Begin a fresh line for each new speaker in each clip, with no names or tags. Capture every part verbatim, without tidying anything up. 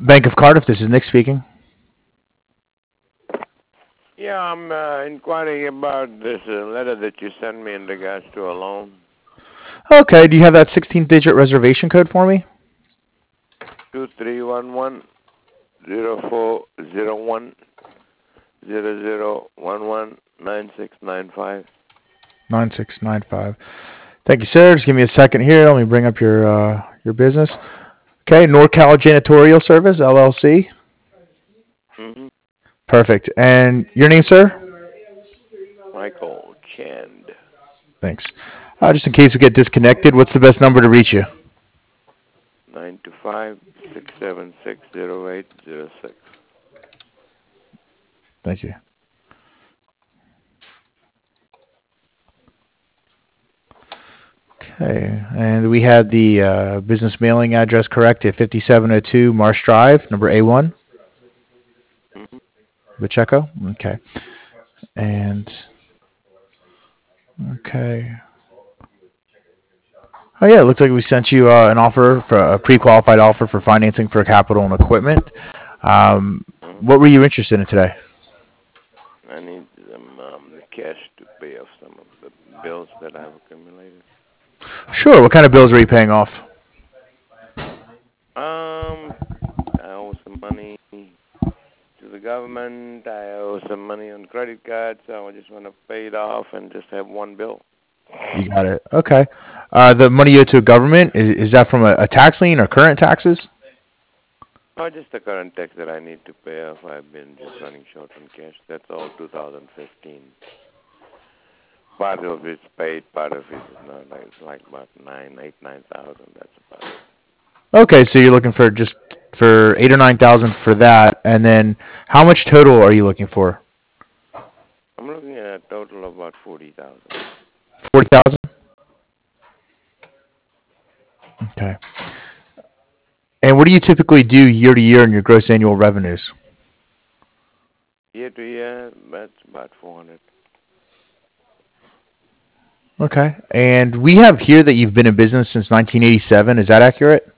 Bank of Cardiff, this is Nick speaking.
Yeah, I'm uh, inquiring about this uh, letter that you sent me in regards to a loan.
Okay, do you have that sixteen-digit reservation code for me?
Two three one one zero four zero one zero zero one one nine six nine five.
nine six nine five. Thank you, sir. Just give me a second here. Let me bring up your uh, your business. Okay, NorCal Janitorial Service, L L C.
Mm-hmm.
Perfect. And your name, sir?
Michael Chand.
Thanks. Uh, just in case we get disconnected, what's the best number to reach you?
Nine two five six seven six zero eight zero six.
Thank you. Okay, and we had the uh, business mailing address correct at fifty-seven oh two Marsh Drive, number A one,
Mm-hmm.
Pacheco. Okay, and okay. Oh yeah, it looks like we sent you uh, an offer for a pre-qualified offer for financing for capital and equipment. Um,
Mm-hmm.
what were you interested in today?
I need some um, the cash to pay off some of the bills that I've accumulated.
Sure. What kind of bills are you paying off?
Um, I owe some money to the government. I owe some money on credit cards, so I just want to pay it off and just have one bill.
You got it. Okay. Uh, the money you owe to a government is, is that from a, a tax lien or current taxes?
Oh, just the current tax that I need to pay off. I've been just running short on cash. That's all two thousand fifteen. Part of it's paid, part of it is not. Like, it's like about nine, eight, nine thousand. That's about it.
Okay, so you're looking for just for eight or nine thousand for that, and then how much total are you looking for?
I'm looking at a total of about forty thousand.
Forty thousand. Okay. And what do you typically do year to year in your gross annual revenues?
Year to year, that's about four hundred.
Okay. And we have here that you've been in business since nineteen eighty-seven. Is that accurate?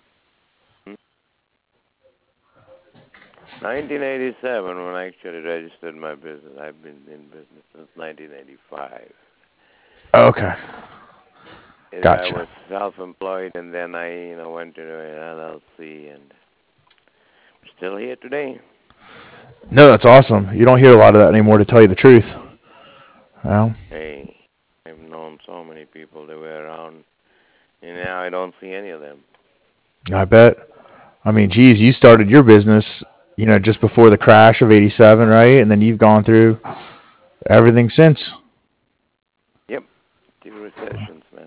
nineteen eighty-seven, when I actually registered my business. I've been in business since nineteen eighty-five.
Okay.
And I
Gotcha.
was self-employed, and then I, you know, went to an L L C, and I'm still here today.
No, that's awesome. You don't hear a lot of that anymore, to tell you the truth. Well,
Hey, I've known so many people that were around, and now I don't see any of them.
I bet. I mean, geez, you started your business, you know, just before the crash of eighty-seven, right? And then you've gone through everything since.
Yep, two recessions, man.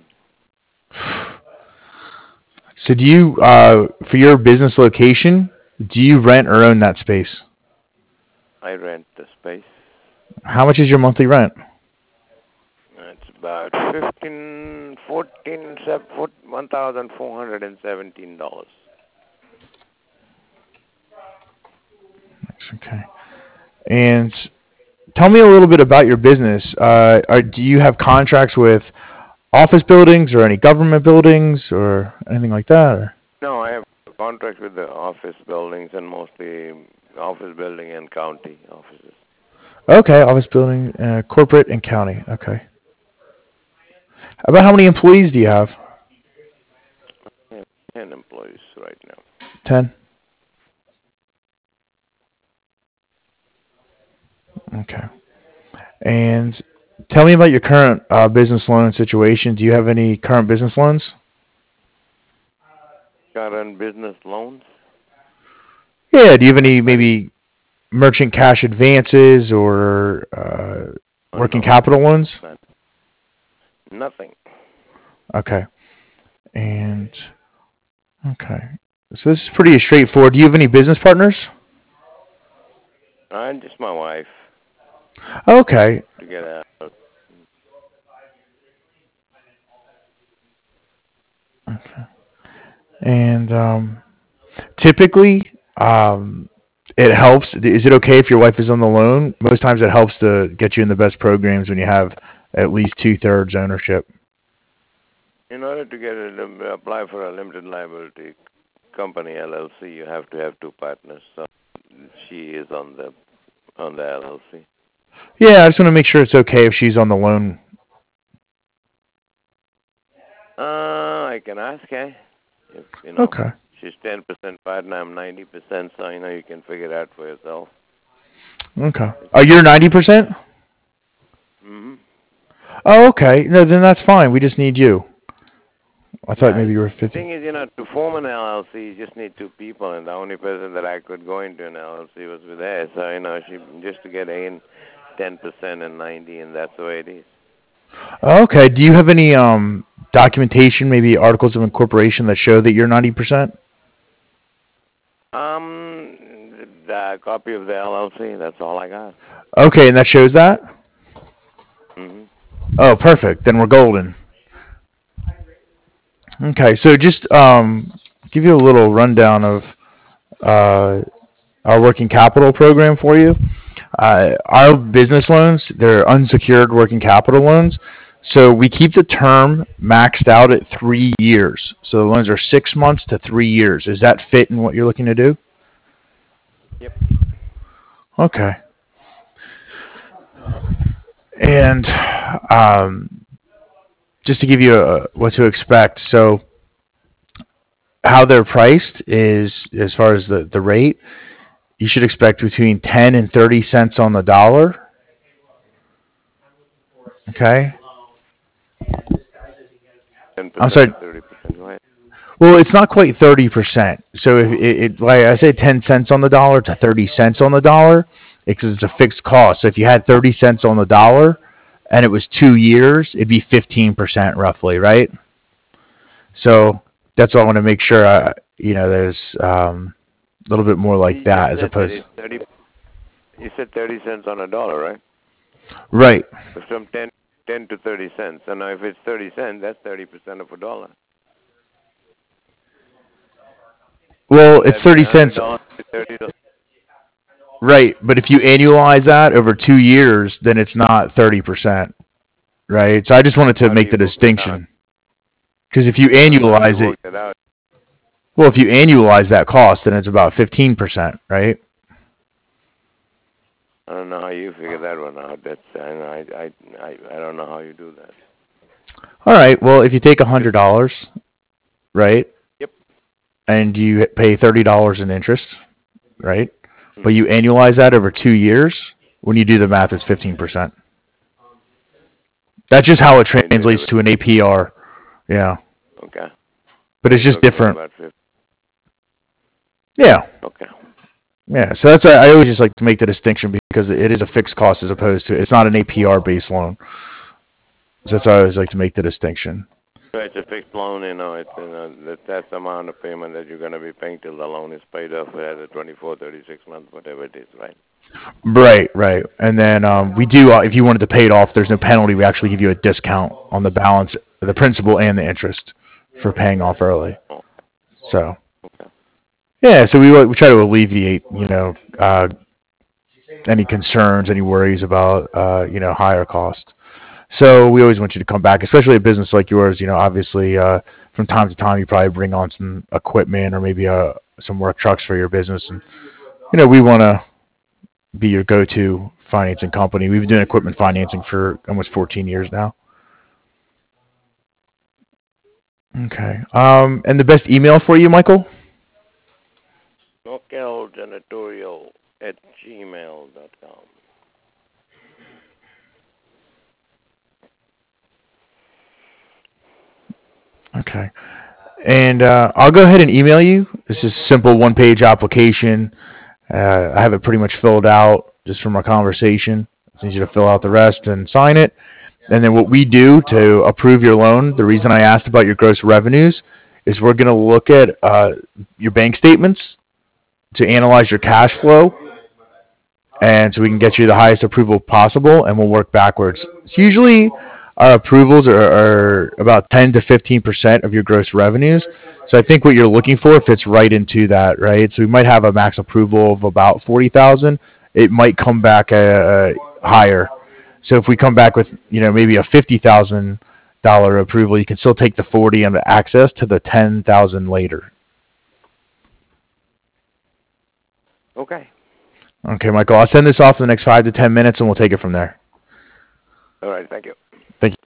So do you, uh, for your business location, do you rent or own that space?
I rent the space.
How much is your monthly rent?
It's about fifteen, fourteen, one thousand four hundred and seventeen dollars.
Okay. And tell me a little bit about your business. Uh, are, do you have contracts with office buildings or any government buildings or anything like that? Or?
No, I have a contract with the office buildings and mostly office building and county offices.
Okay, office building, uh, corporate and county. Okay. About how many employees do you have?
I have ten employees right now.
Ten. Okay. And tell me about your current uh, business loan situation. Do you have any current business loans?
Current business loans?
Yeah. Do you have
Not
any
many.
maybe merchant cash advances or uh,
Oh,
working
no.
capital loans?
Not, nothing.
Okay. And okay. So this is pretty straightforward. Do you have any business partners?
I'm just my wife
Okay.
to get out.
Okay. And um, typically, um, it helps. Is it okay if your wife is on the loan? Most times, it helps to get you in the best programs when you have at least two thirds ownership.
In order to get it, apply for a limited liability company L L C, you have to have two partners. So she is on the on the L L C.
Yeah, I just want to make sure it's okay if she's on the loan.
Uh, I can ask her. If, you know,
Okay.
she's ten percent partner, I'm ninety percent, so you know you can figure it out for yourself.
Okay. Oh, you're ninety percent?
Mm-hmm.
Oh, okay. No, then that's fine. We just need you. I thought
Yeah,
maybe you were
the
fifty.
thing is, you know, to form an L L C, you just need two people, and the only person that I could go into an L L C was with her. So, you know, she just to get in ten percent and ninety, and that's the way it is.
Okay. Do you have any um documentation, maybe articles of incorporation that show that you're ninety percent?
Um, the copy of the L L C, that's all I got.
Okay, and that shows that?
Mm-hmm.
Oh, perfect. Then we're golden. Okay, so just um give you a little rundown of uh our working capital program for you. Uh, our business loans, they're unsecured working capital loans. So we keep the term maxed out at three years. So the loans are six months to three years. Does that fit in what you're looking to do?
Yep.
Okay. And um, just to give you a, what to expect, so how they're priced is, as far as the, the rate, you should expect between ten and thirty cents on the dollar. Okay.
ten
I'm
percent
sorry.
to thirty percent. Go ahead.
Well, it's not quite thirty percent. So if it, it like I say ten cents on the dollar to thirty cents on the dollar, because it's a fixed cost. So if you had thirty cents on the dollar and it was two years, it'd be fifteen percent roughly, right? So that's why I want to make sure, I, you know, there's um, a little bit more like
You just
that as
said that
opposed.
it's thirty. You said thirty cents on a dollar, right?
Right.
From ten, ten to thirty cents. So now if it's thirty cents, that's thirty percent of a dollar.
Well,
Would
it's
that be
thirty
one hundred
cents.
dollars to thirty dollars?
Right. But if you annualize that over two years, then it's not thirty percent. Right. So I just wanted to
How do
make
you
the
work that out?
distinction. Because if you
I don't know how you
annualize
work
it,
that out.
well, if you annualize that cost, then it's about fifteen percent, right?
I don't know how you figure that one out. That's I I I I don't know how you do that.
All right. Well, if you take one hundred dollars, right,
Yep.
and you pay thirty dollars in interest, right,
Mm-hmm.
but you annualize that over two years, when you do the math, it's fifteen percent. That's just how it translates to an A P R. Yeah.
Okay.
But it's just different.
About fifty.
Yeah.
Okay.
Yeah. So that's I always just like to make the distinction because it is a fixed cost as opposed to it's not an A P R based loan. So that's why I always like to make the distinction.
So it's a fixed loan, you know. It's you know, that, that's the amount of payment that you're going to be paying till the loan is paid off at a twenty-four, thirty-six months, whatever it is, right?
Right, right. And then um, we do, uh, if you wanted to pay it off, there's no penalty. We actually give you a discount on the balance, the principal and the interest for paying off early. So, yeah, so we, we try to alleviate, you know, uh, any concerns, any worries about, uh, you know, higher cost. So we always want you to come back, especially a business like yours. You know, obviously, uh, from time to time, you probably bring on some equipment or maybe uh, some work trucks for your business. And, you know, we want to be your go-to financing company. We've been doing equipment financing for almost fourteen years now. Okay. Um, and the best email for you, Michael?
NorCalJanitorial at gmail dot com.
Okay. And uh, I'll go ahead and email you. This is a simple one-page application. Uh, I have it pretty much filled out just from our conversation. I need you to fill out the rest and sign it. And then what we do to approve your loan, the reason I asked about your gross revenues is we're going to look at uh, your bank statements to analyze your cash flow. And so we can get you the highest approval possible, and we'll work backwards. It's usually our approvals are, are about ten to fifteen percent of your gross revenues. So I think what you're looking for fits right into that, right? So we might have a max approval of about forty thousand. It might come back uh, higher. So if we come back with, you know, maybe a fifty thousand dollars approval, you can still take the forty and access to the ten thousand later.
Okay.
Okay, Michael. I'll send this off in the next five to ten minutes, and we'll take it from there.
All right. Thank you.
Thank you.